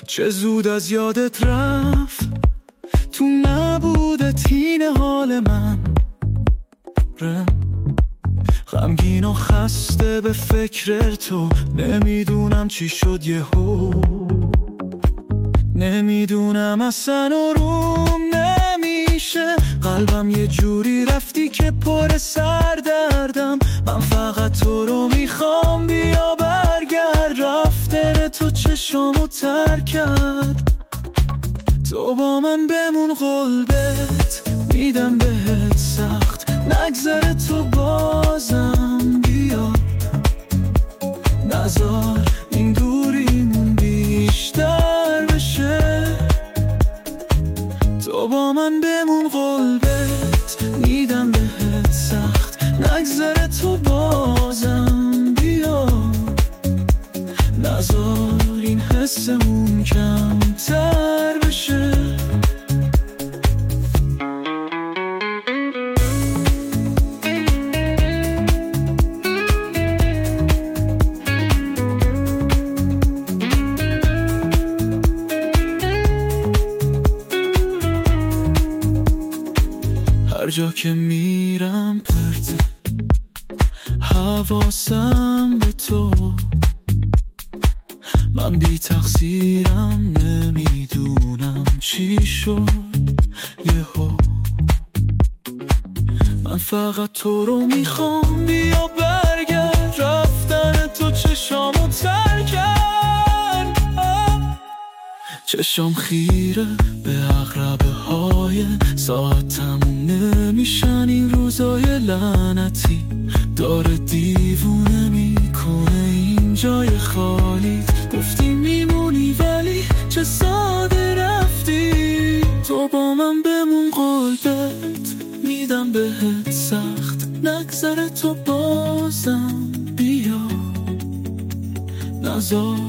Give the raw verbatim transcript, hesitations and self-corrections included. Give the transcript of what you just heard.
چه زود از یادت رفت، تو نبودت اینه حال من رم. غمگین و خسته به فکر تو، نمیدونم چی شد یهو، نمیدونم اصلا آروم نمیشه. قلبم یه جوری رفتی که پر سردردم. من فقط تو رو میخوام، بیا برگرد. رفتن تو چشامو تر کرد، تو با من بمون قلبت میدم بهت سخت. نگذره تو بازم بیا، نذار این دوریمون بیشتر بشه. تو با من بمون قلبت میدم بهت سخت. نگذره تو بازم بیا، نذار این حسمون کمتر بشه. هر جا که میرم پرته حواسم به تو. من بی تقصیرم، نمیدونم چی شد یهو. من فقط تو رو میخوام، بیا برگرد. رفتن تو چشامو تر کرد، چشام خیره به عقربه های ساعت. تموم نمیشن این روزای لعنتی، داره دیوونه میکنه این جای خالی. گفتی میمونی ولی چه ساده رفتی. تو با من بمون قلبت میدم بهت سخت. نگذره تو بازم بیا، نذار